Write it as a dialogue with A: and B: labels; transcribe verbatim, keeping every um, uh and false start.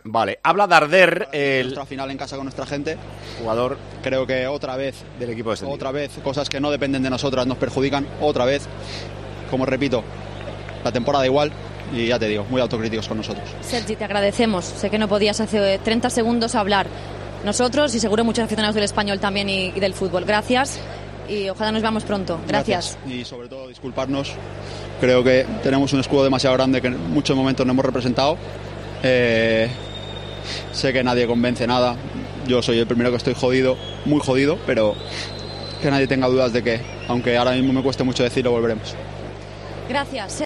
A: Vale, habla Darder, el
B: Nuestra final en casa con nuestra gente.
A: jugador
B: Creo que otra vez,
A: del equipo de
B: otra vez, cosas que no dependen de nosotras nos perjudican. Otra vez, como repito, la temporada igual. Y ya te digo, muy autocríticos con nosotros.
C: Sergi, te agradecemos. Sé que no podías hace treinta segundos hablar. Nosotros y seguro muchos aficionados del Español también y, y del fútbol. Gracias y ojalá nos veamos pronto. Gracias.
B: Gracias. Y sobre todo disculparnos. Creo que tenemos un escudo demasiado grande que en muchos momentos no hemos representado. Eh, sé que nadie convence nada. Yo soy el primero que estoy jodido, muy jodido, pero que nadie tenga dudas de que, aunque ahora mismo me cueste mucho decirlo, volveremos.
C: Gracias.